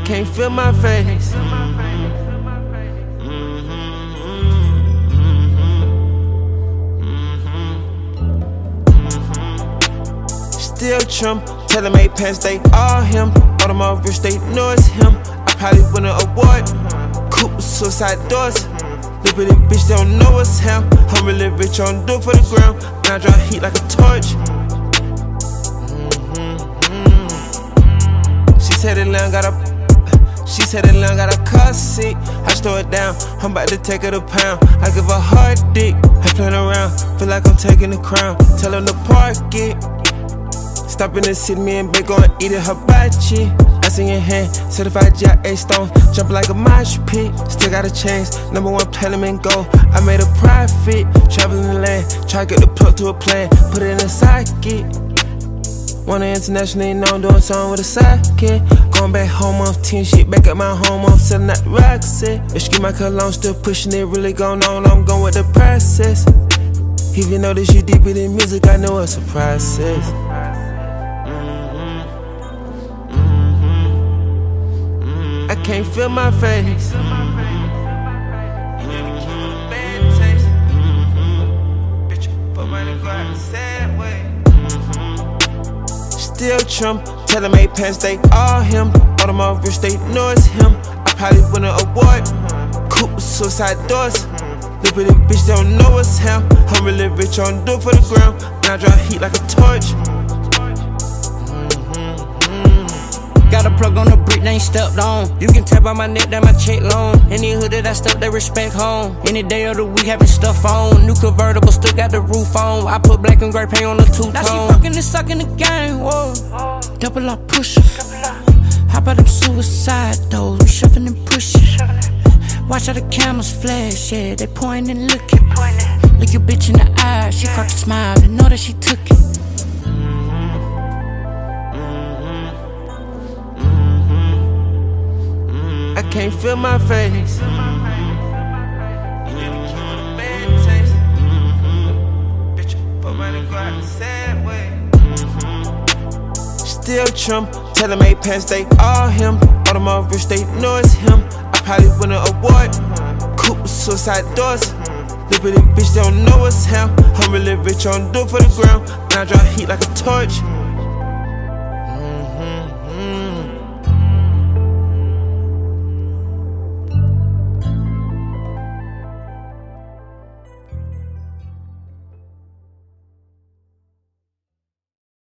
can't feel my face. Still Trump, tell him 8 pants, they all him. All them all rich, they know it's him. I probably win an award. Coupe with suicide doors. Little bitty bitch, they don't know it's him. I'm really rich, on do it for the ground. Now I draw heat like a torch. She said that Leon got a car seat. I slow it down, I'm about to take her to pound. I give her hard dick, I playing around. Feel like I'm taking the crown. Tell him to park it. Stop in the city, me and Bae gon' eat it hibachi. Ice in your hand, certified GIA stone. Jump like a mosh pit, still got a chance. #1 platinum and gold, I made a profit. Traveling the land, try to get the plug to a plan. Put it in a socket. Wanna internationally known, doing something with a sidekick. Going back home off 10 shit, back at my home off selling out the Roxy. Excuse my cologne, still pushing it, really going on. I'm going with the process. Even though this shit deeper than music, I know it's a process. I can't feel my face. Still Trump, tell him 8 pants, they all him. All them all rich, they know it's him. I probably win an award. Coupe with suicide doors. Little bitty bitch, they don't know it's him. I'm really rich, on do it for the ground. Now I draw heat like a torch. Got a plug on the brick, they ain't stepped on. You can tell by my neck that my check long. Any hood that I step, they respect home. Any day of the week, having stuff on. New convertible, still got the roof on. I put black and gray paint on the two-tone. Now she fucking and sucking the game, whoa. Double up pusher. How about them suicide though? We shoving and pushing. Watch how the cameras flash, yeah. They pointing and looking. Look your bitch in the eye, she cracked a smile and know that she took it. I can't feel my face. Still Trump, tell him 8 pants, they all him. All them all rich, they know it's him. I probably win an award. Coupe with suicide doors. Little bitty bitch, they don't know it's him. I'm really rich, on do it for the ground. Now I draw heat like a torch.